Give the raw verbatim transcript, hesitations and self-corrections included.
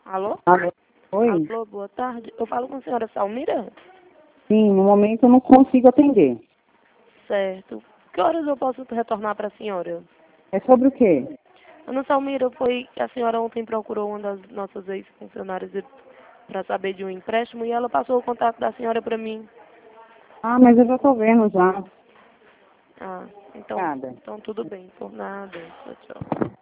Alô? Alô? Oi? Alô, boa tarde. Eu falo com a senhora Salmira? Sim, no momento eu não consigo atender. Certo. Que horas eu posso retornar para a senhora? É sobre o quê? Ana Salmira, foi que a senhora ontem procurou uma das nossas ex-funcionárias para saber de um empréstimo e ela passou o contato da senhora para mim. Ah, mas eu já tô vendo já. Ah, então, Nada. então tudo bem. Por nada. Tchau, tchau.